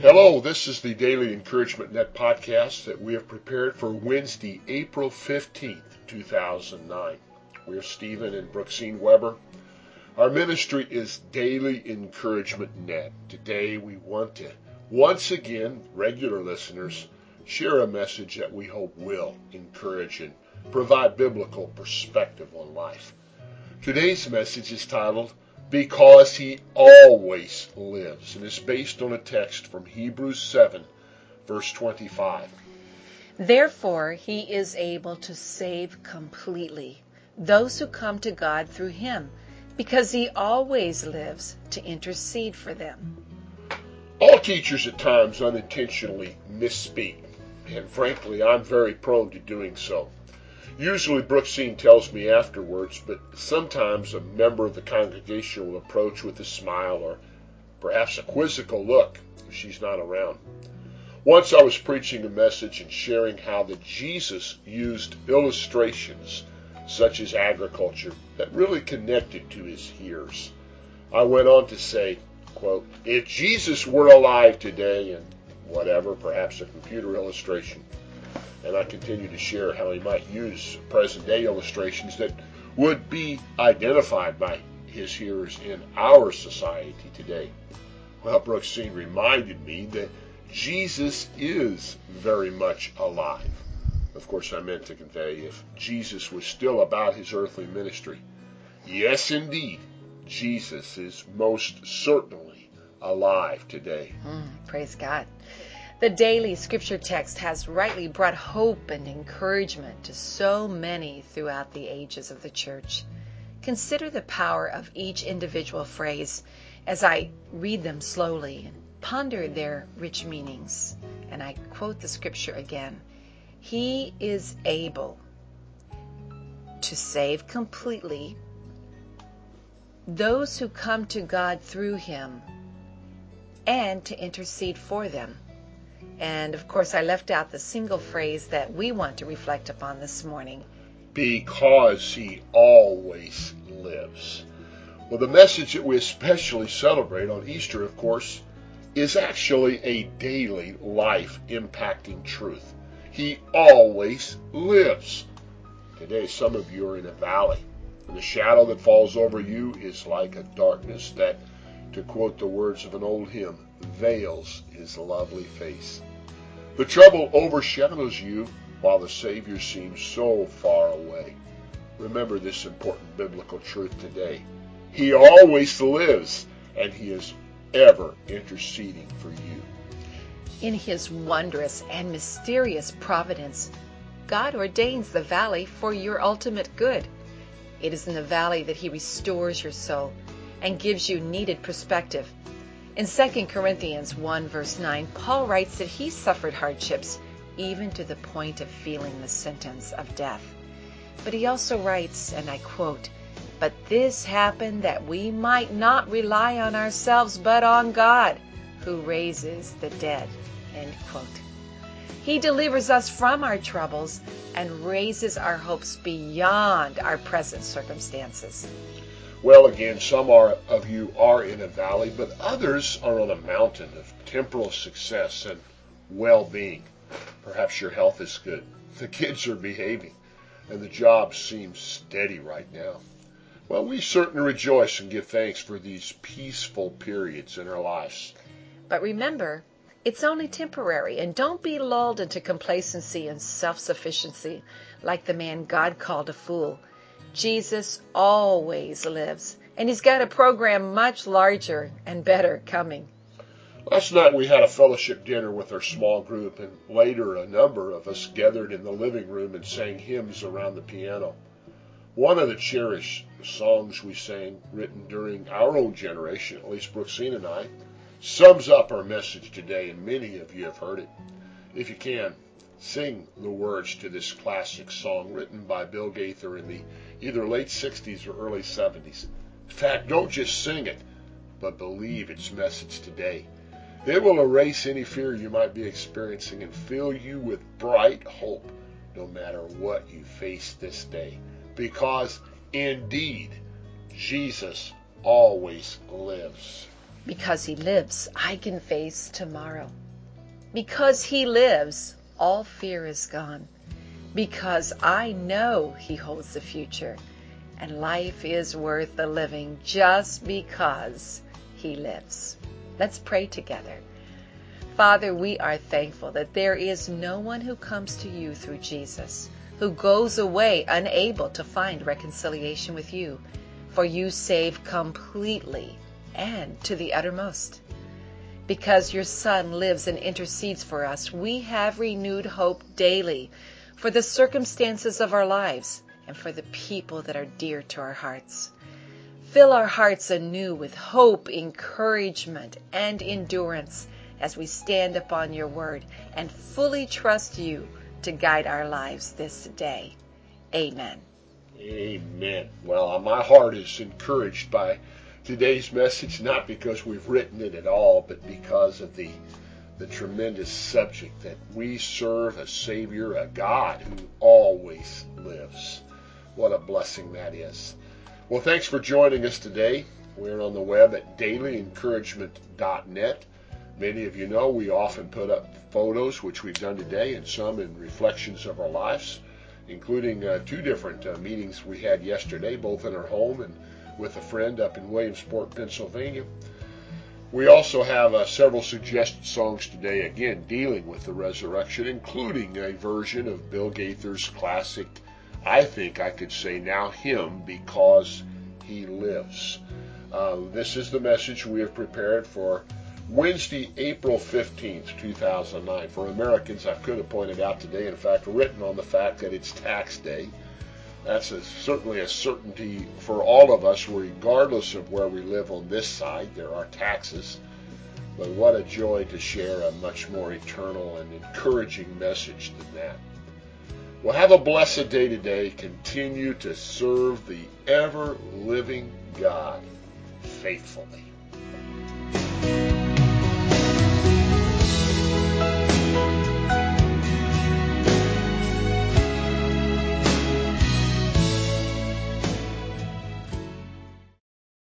Hello, this is the Daily Encouragement Net podcast that we have prepared for Wednesday, April 15th, 2009. We are Stephen and Brooksine Weber. Our ministry is Daily Encouragement Net. Today we want to, once again, regular listeners, share a message that we hope will encourage and provide biblical perspective on life. Today's message is titled, Because He Always Lives, and is based on a text from Hebrews 7, verse 25. Therefore, He is able to save completely those who come to God through Him, because He always lives to intercede for them. All teachers at times unintentionally misspeak, and frankly, I'm very prone to doing so. Usually Brooksine tells me afterwards, but sometimes a member of the congregation will approach with a smile or perhaps a quizzical look if she's not around. Once I was preaching a message and sharing how that Jesus used illustrations such as agriculture that really connected to his hearers. I went on to say, quote, if Jesus were alive today and whatever, perhaps a computer illustration, and I continue to share how he might use present-day illustrations that would be identified by his hearers in our society today. Well, Brooksine reminded me that Jesus is very much alive. Of course, I meant to convey if Jesus was still about his earthly ministry. Yes, indeed, Jesus is most certainly alive today. Praise God. The daily scripture text has rightly brought hope and encouragement to so many throughout the ages of the church. Consider the power of each individual phrase as I read them slowly and ponder their rich meanings. And I quote the scripture again. He is able to save completely those who come to God through Him and to intercede for them. And, of course, I left out the single phrase that we want to reflect upon this morning. Because He always lives. Well, the message that we especially celebrate on Easter, of course, is actually a daily life-impacting truth. He always lives. Today, some of you are in a valley, and the shadow that falls over you is like a darkness that, to quote the words of an old hymn, veils His lovely face. The trouble overshadows you while the Savior seems so far away. Remember this important biblical truth today. He always lives, and He is ever interceding for you. In His wondrous and mysterious providence, God ordains the valley for your ultimate good. It is in the valley that He restores your soul and gives you needed perspective. In 2 Corinthians 1 verse 9, Paul writes that he suffered hardships even to the point of feeling the sentence of death. But he also writes, and I quote, but this happened that we might not rely on ourselves but on God, who raises the dead. End quote. He delivers us from our troubles and raises our hopes beyond our present circumstances. Well, again, some of you are in a valley, but others are on a mountain of temporal success and well-being. Perhaps your health is good, the kids are behaving, and the job seems steady right now. Well, we certainly rejoice and give thanks for these peaceful periods in our lives. But remember, it's only temporary, and don't be lulled into complacency and self-sufficiency like the man God called a fool. Jesus always lives, and He's got a program much larger and better coming. Last night we had a fellowship dinner with our small group, and later a number of us gathered in the living room and sang hymns around the piano. One of the cherished songs we sang, written during our own generation, at least Brooksine and I, sums up our message today, and many of you have heard it. If you can, sing the words to this classic song written by Bill Gaither in the either late 60s or early 70s. In fact, don't just sing it, but believe its message today. It will erase any fear you might be experiencing and fill you with bright hope no matter what you face this day. Because indeed, Jesus always lives. Because He lives, I can face tomorrow. Because He lives, all fear is gone. Because I know He holds the future, and life is worth the living just because He lives. Let's pray together. Father, we are thankful that there is no one who comes to you through Jesus who goes away unable to find reconciliation with you, for you save completely and to the uttermost. Because your Son lives and intercedes for us, we have renewed hope daily for the circumstances of our lives and for the people that are dear to our hearts. Fill our hearts anew with hope, encouragement, and endurance as we stand upon your word and fully trust you to guide our lives this day. Amen. Amen. Well, my heart is encouraged by today's message, not because we've written it at all, but because of the tremendous subject that we serve a Savior, a God who always lives. What a blessing that is. Well, thanks for joining us today. We're on the web at dailyencouragement.net. Many of you know we often put up photos, which we've done today, and some in reflections of our lives, including 2 different meetings we had yesterday, both in our home and with a friend up in Williamsport, Pennsylvania. We also have several suggested songs today, again, dealing with the resurrection, including a version of Bill Gaither's classic, I think I could say now, hymn, Because He Lives. This is the message we have prepared for Wednesday, April 15th, 2009. For Americans, I could have pointed out today, in fact, written on the fact that it's tax day. That's certainly a certainty for all of us, regardless of where we live on this side. There are taxes. But what a joy to share a much more eternal and encouraging message than that. Well, have a blessed day today. Continue to serve the ever-living God faithfully.